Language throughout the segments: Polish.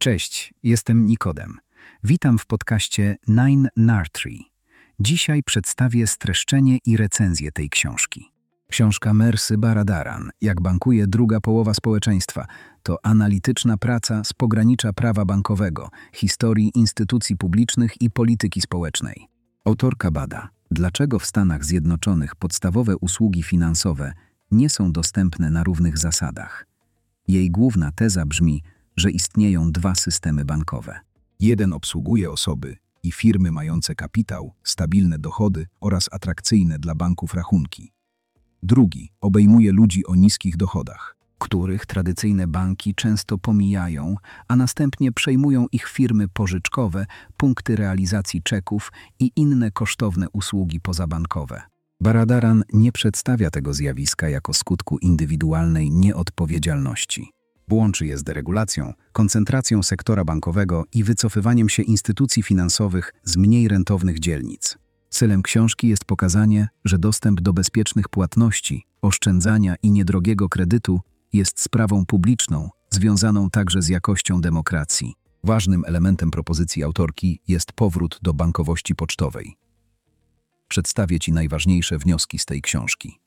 Cześć, jestem Nikodem. Witam w podcaście Nine Nartree. Dzisiaj przedstawię streszczenie i recenzję tej książki. Książka Mersy Baradaran, Jak bankuje druga połowa społeczeństwa, to analityczna praca z pogranicza prawa bankowego, historii instytucji publicznych i polityki społecznej. Autorka bada, dlaczego w Stanach Zjednoczonych podstawowe usługi finansowe nie są dostępne na równych zasadach. Jej główna teza brzmi, że istnieją dwa systemy bankowe. Jeden obsługuje osoby i firmy mające kapitał, stabilne dochody oraz atrakcyjne dla banków rachunki. Drugi obejmuje ludzi o niskich dochodach, Których tradycyjne banki często pomijają, a następnie przejmują ich firmy pożyczkowe, punkty realizacji czeków i inne kosztowne usługi pozabankowe. Baradaran nie przedstawia tego zjawiska jako skutku indywidualnej nieodpowiedzialności. Łączy je z deregulacją, koncentracją sektora bankowego i wycofywaniem się instytucji finansowych z mniej rentownych dzielnic. Celem książki jest pokazanie, że dostęp do bezpiecznych płatności, oszczędzania i niedrogiego kredytu jest sprawą publiczną, związaną także z jakością demokracji. Ważnym elementem propozycji autorki jest powrót do bankowości pocztowej. Przedstawię Ci najważniejsze wnioski z tej książki.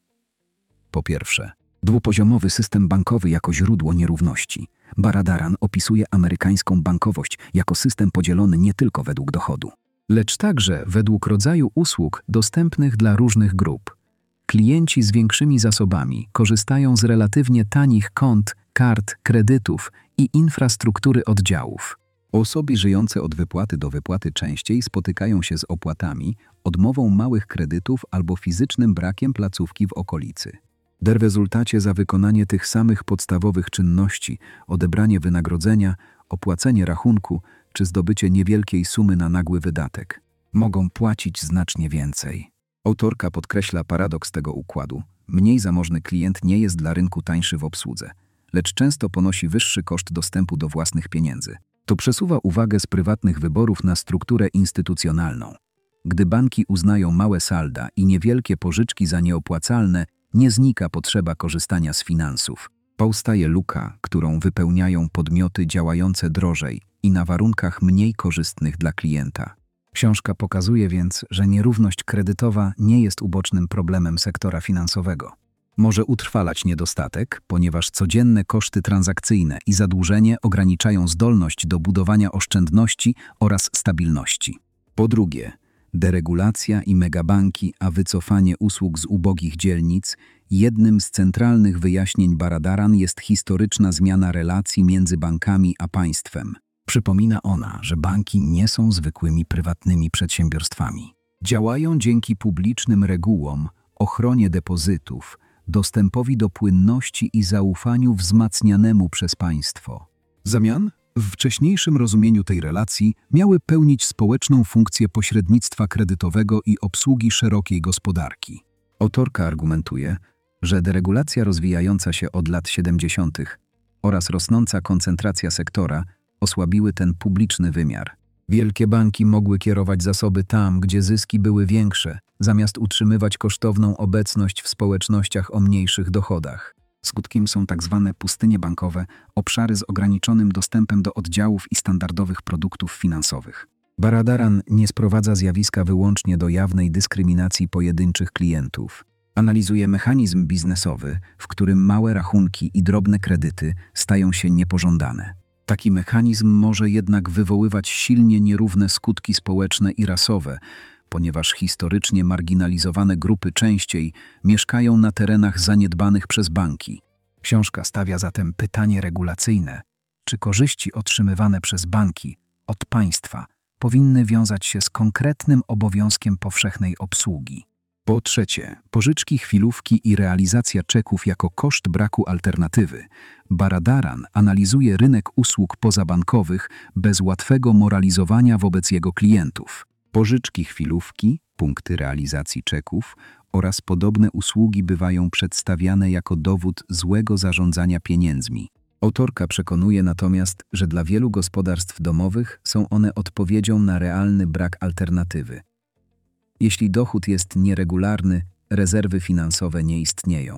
Po pierwsze, dwupoziomowy system bankowy jako źródło nierówności. Baradaran opisuje amerykańską bankowość jako system podzielony nie tylko według dochodu, lecz także według rodzaju usług dostępnych dla różnych grup. Klienci z większymi zasobami korzystają z relatywnie tanich kont, kart, kredytów i infrastruktury oddziałów. Osoby żyjące od wypłaty do wypłaty częściej spotykają się z opłatami, odmową małych kredytów albo fizycznym brakiem placówki w okolicy. W rezultacie za wykonanie tych samych podstawowych czynności, odebranie wynagrodzenia, opłacenie rachunku czy zdobycie niewielkiej sumy na nagły wydatek, mogą płacić znacznie więcej. Autorka podkreśla paradoks tego układu. Mniej zamożny klient nie jest dla rynku tańszy w obsłudze, lecz często ponosi wyższy koszt dostępu do własnych pieniędzy. To przesuwa uwagę z prywatnych wyborów na strukturę instytucjonalną. Gdy banki uznają małe salda i niewielkie pożyczki za nieopłacalne, nie znika potrzeba korzystania z finansów. Powstaje luka, którą wypełniają podmioty działające drożej i na warunkach mniej korzystnych dla klienta. Książka pokazuje więc, że nierówność kredytowa nie jest ubocznym problemem sektora finansowego. Może utrwalać niedostatek, ponieważ codzienne koszty transakcyjne i zadłużenie ograniczają zdolność do budowania oszczędności oraz stabilności. Po drugie, deregulacja i megabanki, a wycofanie usług z ubogich dzielnic. Jednym z centralnych wyjaśnień Baradaran jest historyczna zmiana relacji między bankami a państwem. Przypomina ona, że banki nie są zwykłymi prywatnymi przedsiębiorstwami. Działają dzięki publicznym regułom, ochronie depozytów, dostępowi do płynności i zaufaniu wzmacnianemu przez państwo. W zamian, w wcześniejszym rozumieniu tej relacji, miały pełnić społeczną funkcję pośrednictwa kredytowego i obsługi szerokiej gospodarki. Autorka argumentuje, że deregulacja rozwijająca się od lat 70. oraz rosnąca koncentracja sektora osłabiły ten publiczny wymiar. Wielkie banki mogły kierować zasoby tam, gdzie zyski były większe, zamiast utrzymywać kosztowną obecność w społecznościach o mniejszych dochodach. Skutkiem są tzw. pustynie bankowe, obszary z ograniczonym dostępem do oddziałów i standardowych produktów finansowych. Baradaran nie sprowadza zjawiska wyłącznie do jawnej dyskryminacji pojedynczych klientów. Analizuje mechanizm biznesowy, w którym małe rachunki i drobne kredyty stają się niepożądane. Taki mechanizm może jednak wywoływać silnie nierówne skutki społeczne i rasowe, ponieważ historycznie marginalizowane grupy częściej mieszkają na terenach zaniedbanych przez banki. Książka stawia zatem pytanie regulacyjne: czy korzyści otrzymywane przez banki od państwa powinny wiązać się z konkretnym obowiązkiem powszechnej obsługi? Po trzecie, pożyczki, chwilówki i realizacja czeków jako koszt braku alternatywy. Baradaran analizuje rynek usług pozabankowych bez łatwego moralizowania wobec jego klientów. Pożyczki, chwilówki, punkty realizacji czeków oraz podobne usługi bywają przedstawiane jako dowód złego zarządzania pieniędzmi. Autorka przekonuje natomiast, że dla wielu gospodarstw domowych są one odpowiedzią na realny brak alternatywy. Jeśli dochód jest nieregularny, rezerwy finansowe nie istnieją.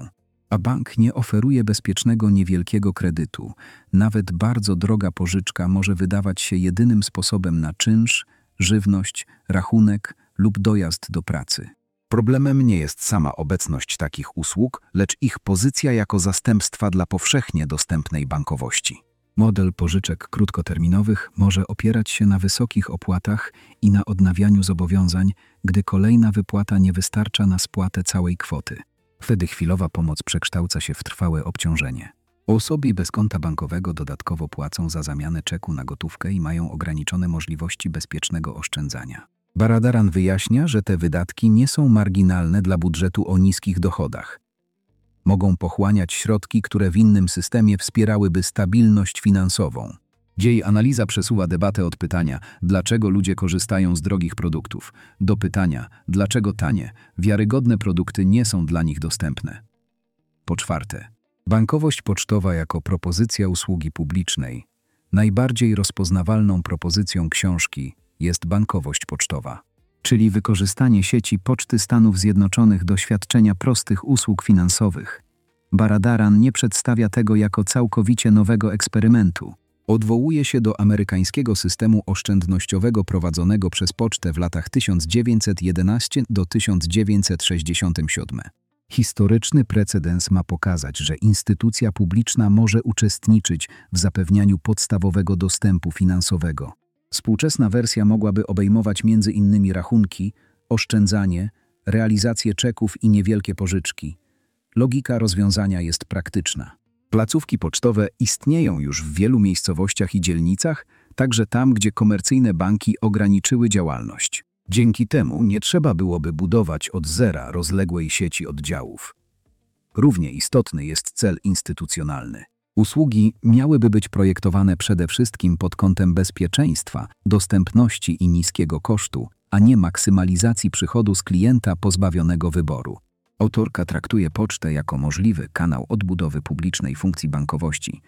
A bank nie oferuje bezpiecznego niewielkiego kredytu. Nawet bardzo droga pożyczka może wydawać się jedynym sposobem na czynsz, żywność, rachunek lub dojazd do pracy. Problemem nie jest sama obecność takich usług, lecz ich pozycja jako zastępstwa dla powszechnie dostępnej bankowości. Model pożyczek krótkoterminowych może opierać się na wysokich opłatach i na odnawianiu zobowiązań, gdy kolejna wypłata nie wystarcza na spłatę całej kwoty. Wtedy chwilowa pomoc przekształca się w trwałe obciążenie. Osoby bez konta bankowego dodatkowo płacą za zamianę czeku na gotówkę i mają ograniczone możliwości bezpiecznego oszczędzania. Baradaran wyjaśnia, że te wydatki nie są marginalne dla budżetu o niskich dochodach. Mogą pochłaniać środki, które w innym systemie wspierałyby stabilność finansową. Jej analiza przesuwa debatę od pytania, dlaczego ludzie korzystają z drogich produktów, do pytania, dlaczego tanie, wiarygodne produkty nie są dla nich dostępne. Po czwarte, bankowość pocztowa jako propozycja usługi publicznej. Najbardziej rozpoznawalną propozycją książki jest bankowość pocztowa, czyli wykorzystanie sieci Poczty Stanów Zjednoczonych do świadczenia prostych usług finansowych. Baradaran nie przedstawia tego jako całkowicie nowego eksperymentu. Odwołuje się do amerykańskiego systemu oszczędnościowego prowadzonego przez pocztę w latach 1911 do 1967. Historyczny precedens ma pokazać, że instytucja publiczna może uczestniczyć w zapewnianiu podstawowego dostępu finansowego. Współczesna wersja mogłaby obejmować m.in. rachunki, oszczędzanie, realizację czeków i niewielkie pożyczki. Logika rozwiązania jest praktyczna. Placówki pocztowe istnieją już w wielu miejscowościach i dzielnicach, także tam, gdzie komercyjne banki ograniczyły działalność. Dzięki temu nie trzeba byłoby budować od zera rozległej sieci oddziałów. Równie istotny jest cel instytucjonalny. Usługi miałyby być projektowane przede wszystkim pod kątem bezpieczeństwa, dostępności i niskiego kosztu, a nie maksymalizacji przychodu z klienta pozbawionego wyboru. Autorka traktuje pocztę jako możliwy kanał odbudowy publicznej funkcji bankowości.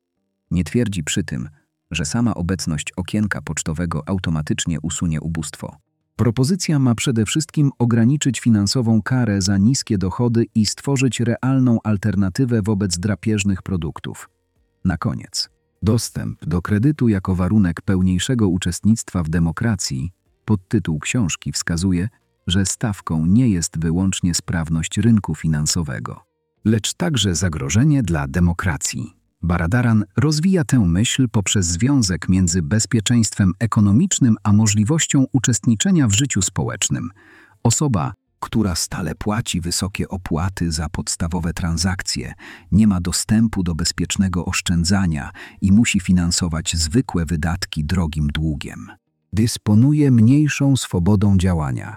Nie twierdzi przy tym, że sama obecność okienka pocztowego automatycznie usunie ubóstwo. Propozycja ma przede wszystkim ograniczyć finansową karę za niskie dochody i stworzyć realną alternatywę wobec drapieżnych produktów. Na koniec, dostęp do kredytu jako warunek pełniejszego uczestnictwa w demokracji, podtytuł książki wskazuje, że stawką nie jest wyłącznie sprawność rynku finansowego, lecz także zagrożenie dla demokracji. Baradaran rozwija tę myśl poprzez związek między bezpieczeństwem ekonomicznym a możliwością uczestniczenia w życiu społecznym. Osoba, która stale płaci wysokie opłaty za podstawowe transakcje, nie ma dostępu do bezpiecznego oszczędzania i musi finansować zwykłe wydatki drogim długiem. Dysponuje mniejszą swobodą działania.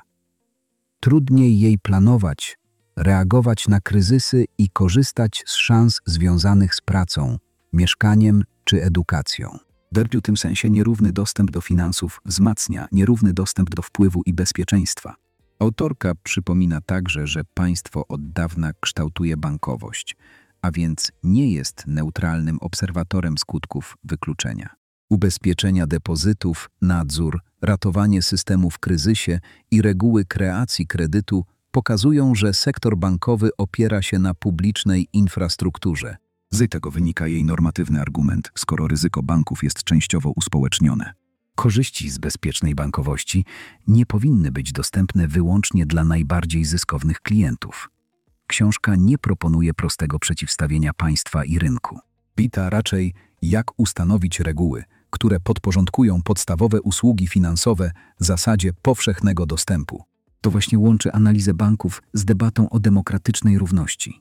Trudniej jej planować, reagować na kryzysy i korzystać z szans związanych z pracą, mieszkaniem czy edukacją. W tym sensie nierówny dostęp do finansów wzmacnia nierówny dostęp do wpływu i bezpieczeństwa. Autorka przypomina także, że państwo od dawna kształtuje bankowość, a więc nie jest neutralnym obserwatorem skutków wykluczenia. Ubezpieczenia depozytów, nadzór, ratowanie systemu w kryzysie i reguły kreacji kredytu pokazują, że sektor bankowy opiera się na publicznej infrastrukturze. Z tego wynika jej normatywny argument, skoro ryzyko banków jest częściowo uspołecznione. Korzyści z bezpiecznej bankowości nie powinny być dostępne wyłącznie dla najbardziej zyskownych klientów. Książka nie proponuje prostego przeciwstawienia państwa i rynku. Pyta raczej, jak ustanowić reguły, które podporządkują podstawowe usługi finansowe zasadzie powszechnego dostępu. To właśnie łączy analizę banków z debatą o demokratycznej równości.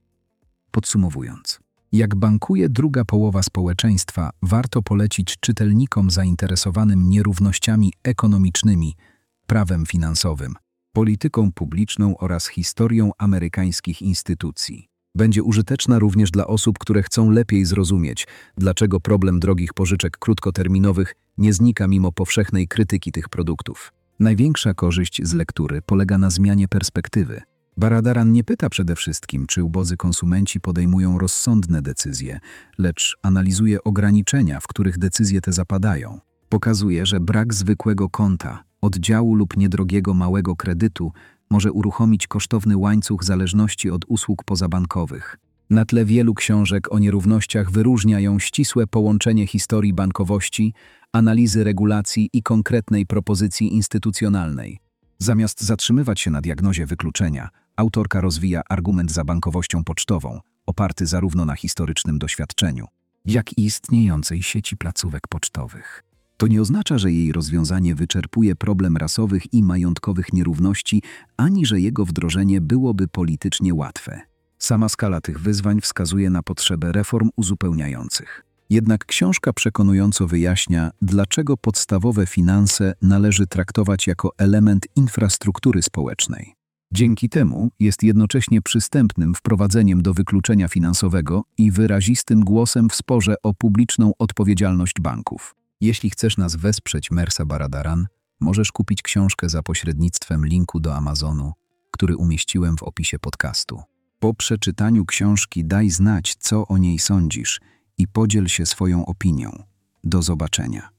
Podsumowując, jak bankuje druga połowa społeczeństwa, warto polecić czytelnikom zainteresowanym nierównościami ekonomicznymi, prawem finansowym, polityką publiczną oraz historią amerykańskich instytucji. Będzie użyteczna również dla osób, które chcą lepiej zrozumieć, dlaczego problem drogich pożyczek krótkoterminowych nie znika mimo powszechnej krytyki tych produktów. Największa korzyść z lektury polega na zmianie perspektywy. Baradaran nie pyta przede wszystkim, czy ubodzy konsumenci podejmują rozsądne decyzje, lecz analizuje ograniczenia, w których decyzje te zapadają. Pokazuje, że brak zwykłego konta, oddziału lub niedrogiego małego kredytu może uruchomić kosztowny łańcuch zależności od usług pozabankowych. Na tle wielu książek o nierównościach wyróżnia ją ścisłe połączenie historii bankowości, analizy regulacji i konkretnej propozycji instytucjonalnej. Zamiast zatrzymywać się na diagnozie wykluczenia, autorka rozwija argument za bankowością pocztową, oparty zarówno na historycznym doświadczeniu, jak i istniejącej sieci placówek pocztowych. To nie oznacza, że jej rozwiązanie wyczerpuje problem rasowych i majątkowych nierówności, ani że jego wdrożenie byłoby politycznie łatwe. Sama skala tych wyzwań wskazuje na potrzebę reform uzupełniających. Jednak książka przekonująco wyjaśnia, dlaczego podstawowe finanse należy traktować jako element infrastruktury społecznej. Dzięki temu jest jednocześnie przystępnym wprowadzeniem do wykluczenia finansowego i wyrazistym głosem w sporze o publiczną odpowiedzialność banków. Jeśli chcesz nas wesprzeć, Mehrsa Baradaran, możesz kupić książkę za pośrednictwem linku do Amazonu, który umieściłem w opisie podcastu. Po przeczytaniu książki daj znać, co o niej sądzisz i podziel się swoją opinią. Do zobaczenia.